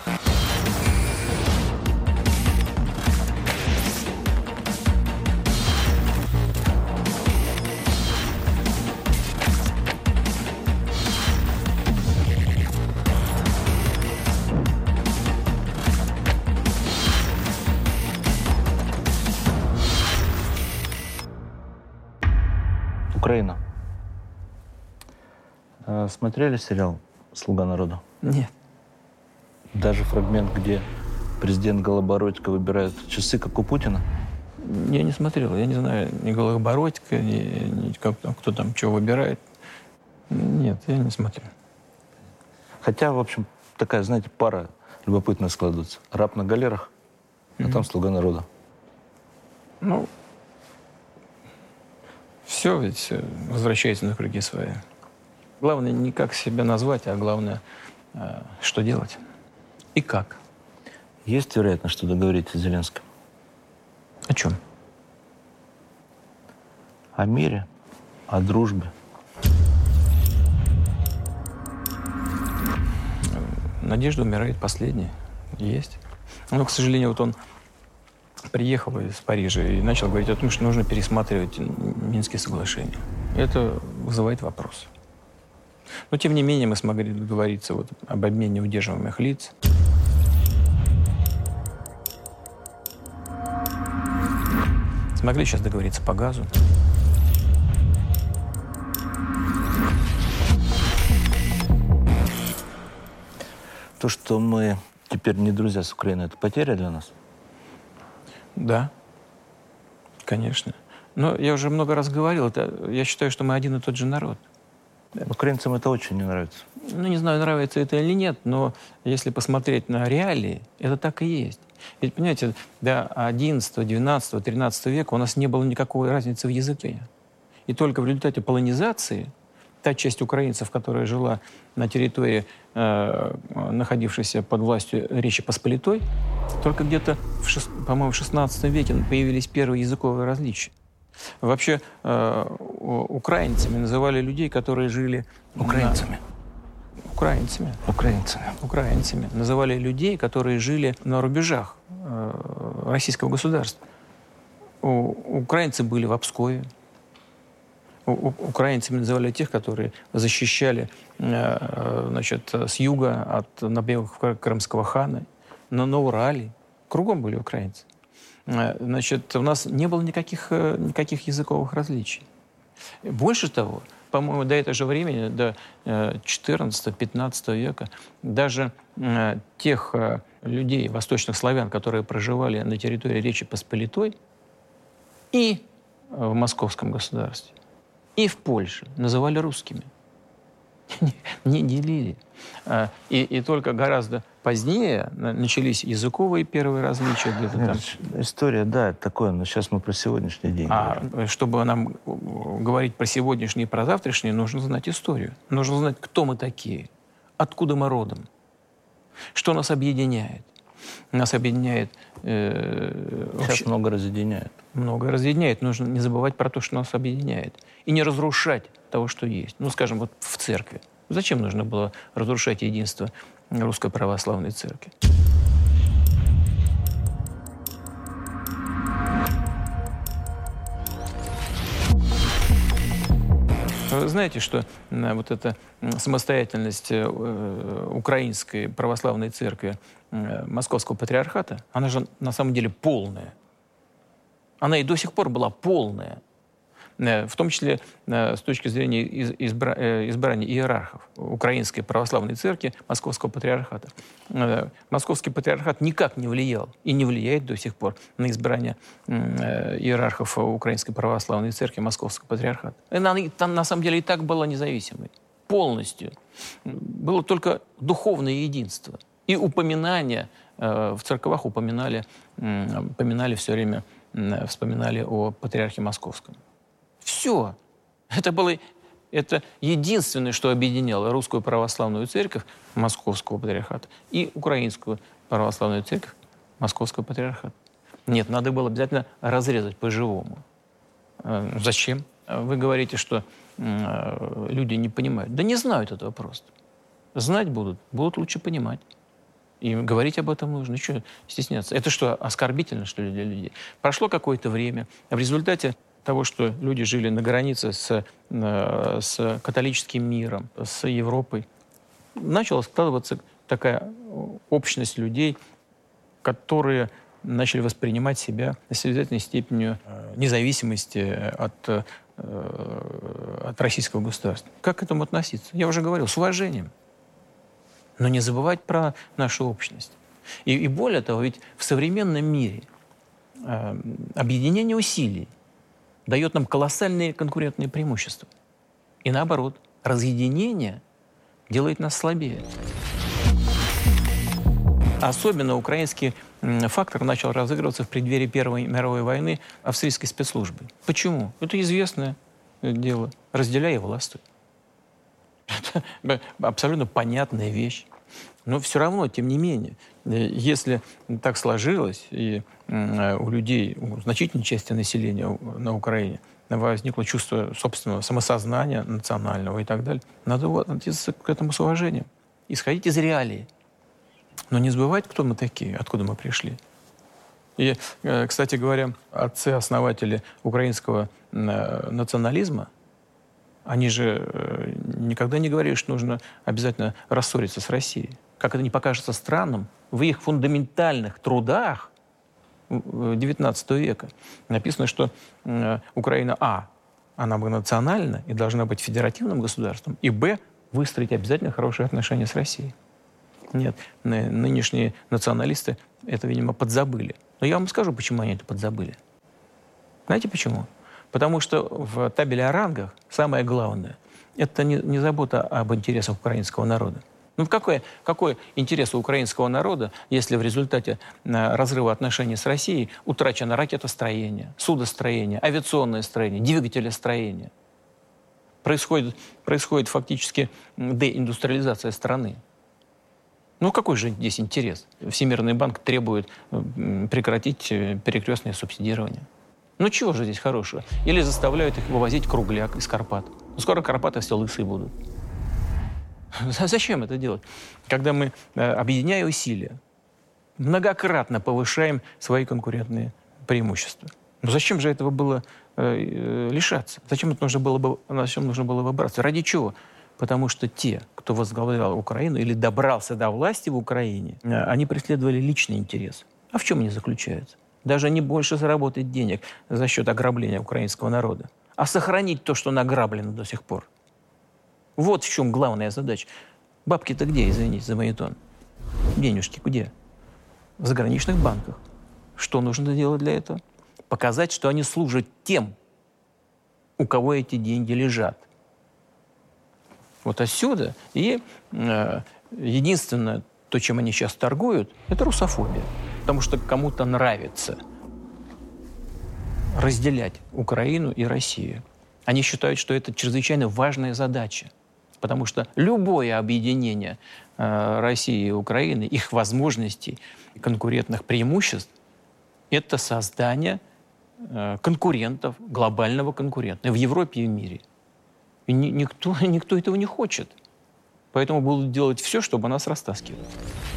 Украина. Смотрели сериал «Слуга народа»? Нет. Даже фрагмент, где президент Голобородько выбирает часы, как у Путина? Я не смотрел. Я не знаю ни Голобородько, ни кто там что выбирает. Нет, я не смотрел. Хотя, в общем, такая, знаете, пара любопытная складывается. Раб на галерах, а там «Слуга народа». Ну, все ведь возвращается на круги свои. Главное не как себя назвать, а главное, что делать и как. Есть вероятность, что договоритесь с Зеленским? О чем? О мире, о дружбе. Надежда умирает последняя. Есть. Но, к сожалению, вот он приехал из Парижа и начал говорить о том, что нужно пересматривать Минские соглашения. Это вызывает вопрос. Но, тем не менее, мы смогли договориться вот об обмене удерживаемых лиц. Смогли сейчас договориться по газу. То, что мы теперь не друзья с Украиной, это потеря для нас? Да, конечно. Но я уже много раз говорил, я считаю, что мы один и тот же народ. Украинцам это очень не нравится. Ну, не знаю, нравится это или нет, но если посмотреть на реалии, это так и есть. Ведь, понимаете, до 11, 12, 13 века у нас не было никакой разницы в языке. И только в результате полонизации та часть украинцев, которая жила на территории, находившейся под властью Речи Посполитой, только где-то, по-моему, в 16 веке появились первые языковые различия. Вообще украинцами называли людей, которые жили... Украинцами. Украинцами. Украинцами. Украинцами. Называли людей, которые жили на рубежах российского государства. Украинцы были в Обскове. Украинцами называли тех, которые защищали значит, с юга от набегов крымского хана, на Урале. Кругом были украинцы. Значит, у нас не было никаких языковых различий. Больше того, по-моему, до этого же времени, до 14-15 века, даже тех людей, восточных славян, которые проживали на территории Речи Посполитой и в Московском государстве, и в Польше, называли русскими. Не делили. И только гораздо позднее начались языковые первые различия. История, да, это такое, но сейчас мы про сегодняшний день говорим. Чтобы нам говорить про сегодняшний и про завтрашний, нужно знать историю. Нужно знать, кто мы такие, откуда мы родом, что нас объединяет. Нас объединяет... Сейчас много разъединяет. Много разъединяет. Нужно не забывать про то, что нас объединяет. И не разрушать того, что есть. Ну, скажем, вот в церкви. Зачем нужно было разрушать единство Русской Православной Церкви? Вы знаете, что вот эта самостоятельность Украинской Православной Церкви, Московского Патриархата, она же на самом деле полная. Она и до сих пор была полная. В том числе с точки зрения избрания иерархов Украинской Православной Церкви, Московского Патриархата. Московский Патриархат никак не влиял и не влияет до сих пор на избрание иерархов Украинской Православной Церкви, Московского Патриархата. Она на самом деле и так была независимой. Полностью. Было только духовное единство. И упоминания в церквах упоминали все время, вспоминали о Патриархе Московском. Все. Это единственное, что объединяло Русскую Православную Церковь Московского Патриархата и Украинскую Православную Церковь Московского Патриархата. Нет, надо было обязательно разрезать по-живому. Зачем? Вы говорите, что люди не понимают. Да не знают этого просто. Знать будут лучше понимать. И говорить об этом нужно. Что стесняться? Это что, оскорбительно, что ли, для людей? Прошло какое-то время. В результате того, что люди жили на границе с католическим миром, с Европой, начала складываться такая общность людей, которые начали воспринимать себя с обязательной степенью независимости от российского государства. Как к этому относиться? Я уже говорил, с уважением. Но не забывать про нашу общность. И более того, ведь в современном мире объединение усилий дает нам колоссальные конкурентные преимущества. И наоборот, разъединение делает нас слабее. Особенно украинский фактор начал разыгрываться в преддверии Первой мировой войны австрийской спецслужбы. Почему? Это известное дело. Разделяй и властвуй. Это абсолютно понятная вещь. Но все равно, тем не менее, если так сложилось, и у людей, у значительной части населения на Украине возникло чувство собственного самосознания национального и так далее, надо относиться к этому с уважением. Исходить из реалий. Но не забывать, кто мы такие, откуда мы пришли. И, кстати говоря, отцы-основатели украинского национализма, они же никогда не говорили, что нужно обязательно рассориться с Россией. Как это не покажется странным, в их фундаментальных трудах XIX века написано, что Украина, она национальна и должна быть федеративным государством, и выстроить обязательно хорошие отношения с Россией. Нет, нынешние националисты это, видимо, подзабыли. Но я вам скажу, почему они это подзабыли. Знаете почему? Потому что в табеле о рангах самое главное – это не забота об интересах украинского народа. Ну, какой интерес у украинского народа, если в результате разрыва отношений с Россией утрачено ракетостроение, судостроение, авиационное строение, двигателестроение? Происходит фактически деиндустриализация страны. Ну, какой же здесь интерес? Всемирный банк требует прекратить перекрестное субсидирование. Ну, чего же здесь хорошего? Или заставляют их вывозить кругляк из Карпат. Ну, скоро Карпаты все лысые будут. Зачем это делать? Когда мы, объединяя усилия, многократно повышаем свои конкурентные преимущества. Ну, зачем же этого было лишаться? Зачем нужно было выбраться? Ради чего? Потому что те, кто возглавлял Украину или добрался до власти в Украине, они преследовали личный интерес. А в чем они заключаются? Даже не больше заработать денег за счет ограбления украинского народа, а сохранить то, что награблено до сих пор. Вот в чем главная задача. Бабки-то где, извините за моетон? Денежки где? В заграничных банках. Что нужно делать для этого? Показать, что они служат тем, у кого эти деньги лежат. Вот отсюда. И единственное, то, чем они сейчас торгуют, это русофобия. Потому что кому-то нравится разделять Украину и Россию. Они считают, что это чрезвычайно важная задача. Потому что любое объединение России и Украины, их возможностей, конкурентных преимуществ, это создание конкурентов, глобального конкурента в Европе и в мире. И никто этого не хочет. Поэтому будут делать все, чтобы нас растаскивать.